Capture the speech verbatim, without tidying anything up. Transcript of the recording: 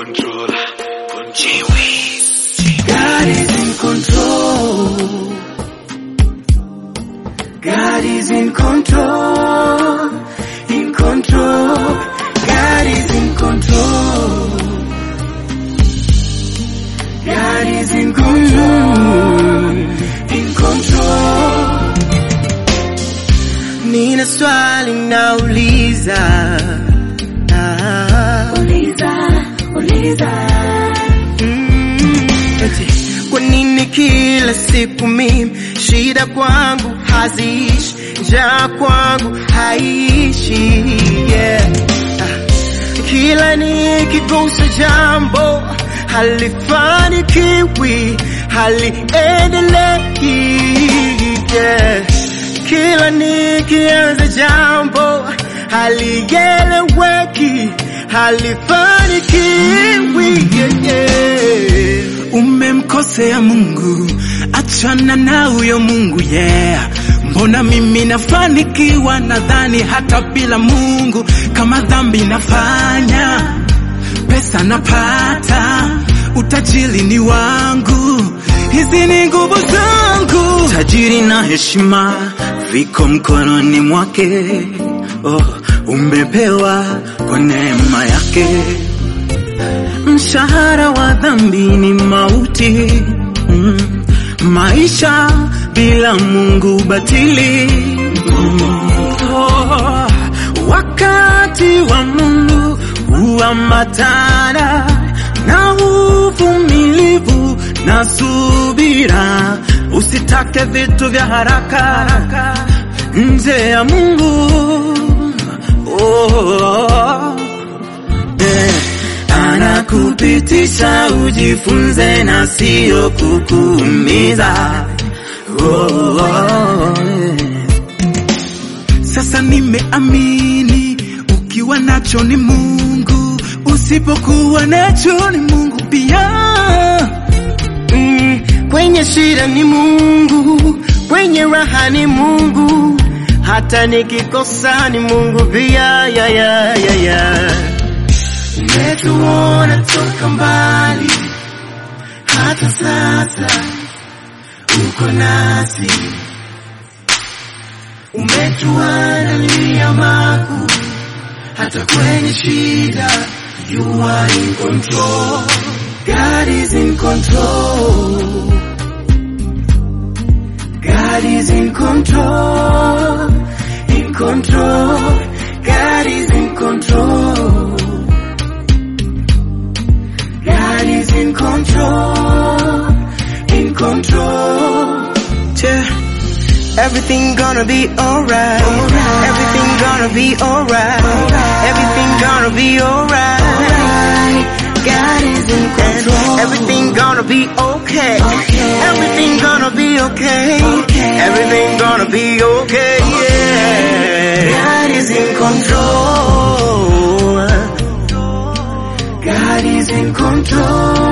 control. God is in control. God is in control. In control. God is in control. God is in control. In control. Nina swali nauliza. Ah. Uliza, uliza. Mm. Kwa nini kila siku mimi shida kwangu haziishi, njaa kwangu haishi, yeah. Ah. Kila nikigusa jambo halifanikiwi, haliendelei, yeah. Kila nikianza jambo halieleweki, halifanikiwi, yeah, yeah. Umemkosea Mungu, achana na huyo Mungu, yeah. Mbona mimi nafanikiwa, nadhani hata bila Mungu. Kama dhambi nafanya, pesa napata, utajiri ni wangu, hizi ni nguvu zangu. Tajiri na heshima viko mkononi mwake, oh, umepewa kwa neema yake. Mshahara wa dhambi ni mauti, mm. Maisha bila Mungu batili, mm. Oh, wakati wa Mungu huambatana na uvumilivu na subira. Usitake vitu vya haraka nje ya Mungu, oh, yeah. Anakupitisha ujifunze na sio kukuumiza, oh, oh, yeah. Sasa nimeamini ukiwa nacho ni Mungu, usipokuwa nacho ni Mungu pia. Mm, kwenye shida ni Mungu, kwenye raha ni Mungu, hata nikikosa ni Mungu pia, ya ya ya ya. Umetuona toka mbali, hata sasa uko nasi. Umetuandalia makuu, hata kwenye shida you are in control. God is in control. God is in control. In control. God is in control. God is in control. In control. Yeah. Everything gonna be alright. Right. Everything gonna be alright. Right. Everything gonna be alright. Right. God is in control. Everything gonna be okay. Okay. Everything gonna be okay. Okay. Everything gonna be okay. Yeah. God is in control. God is in control.